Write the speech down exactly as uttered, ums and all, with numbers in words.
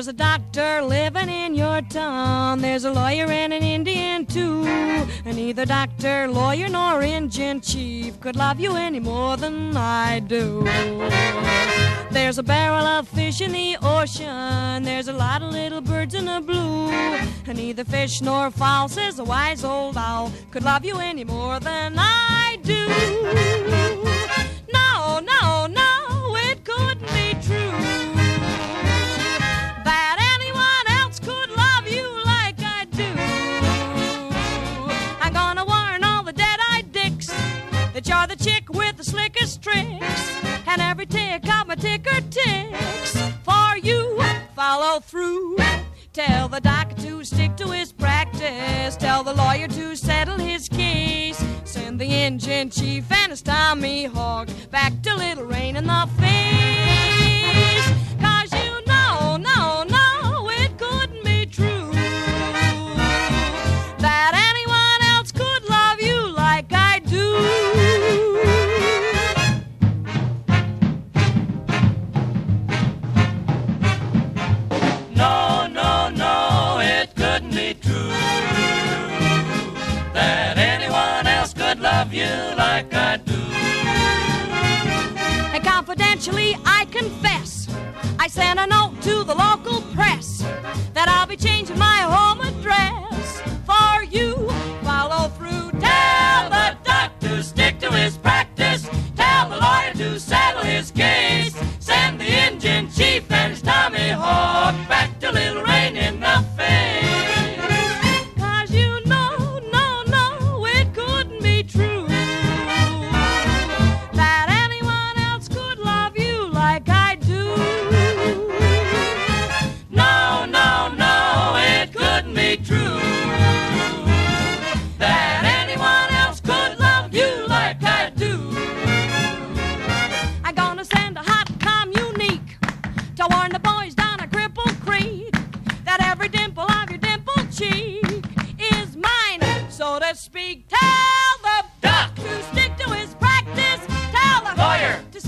There's a doctor living in your town. There's a lawyer and an Indian too. And neither doctor, lawyer, nor Indian chief could love you any more than I do. There's a barrel of fish in the ocean. There's a lot of little birds in the blue. And neither fish nor fowl, says the wise old owl, could love you any more than I do. No, no, no, it couldn't be true that anyone else could love you like I do. I'm gonna warn all the dead-eyed dicks that you're the chick with the slickest tricks, and every tick of my ticker ticks for you. Follow through. Tell the doctor to stick to his practice. Tell the lawyer to settle his case. Send the engine chief and his Tommy Hawk back to Little Rain in the face. Cause you know, no, no, it couldn't be true that anyone else could love you like I do. No, no, no, it couldn't be true that anyone else could love you like I do. And confidentially, I confess, I sent a note to the local press that I'll be changing my home address for you. Follow through. Tell the doctor to stick to his practice. Tell the lawyer to settle his case. Send the engine chief and his Tommy Hawk back to Little Rain in the face. Cause you know, no, no, it couldn't be true that anyone else could love you like I do. No, no, no, it couldn't be true that anyone else could love you like I do. I'm gonna send a hot communique to warn the boys down at Cripple Creek that every dimple of your dimpled cheek is mine, so to speak. Tell the Doc to stick to his practice. Tell the Lawyer to